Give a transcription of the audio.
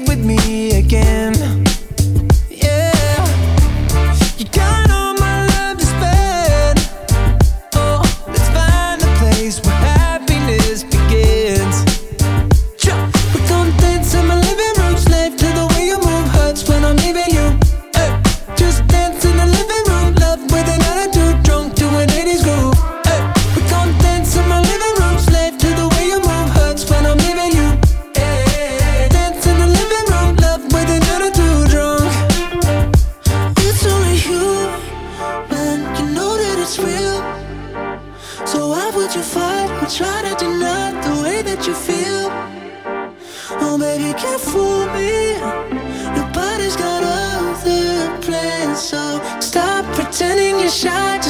with me again. Yeah, you got all my love to spend. Oh, let's find a place where happiness begins. We gon' dance in my living room, slave to the way you move. Hurts when I'm leaving you. Ay, just dance in the living room, love with an attitude, drunk to an 80s groove. Ay, we gon' dance in my living room, slave to the way you move. Hurts when I'm leaving you. Ay, dance in the living room, love with an attitude, drunk. It's only you, man, you know that it's real. So why would you fight or try to deny the way that you feel? Oh baby, can't fool me. Nobody's got other plans. So stop pretending you're shy.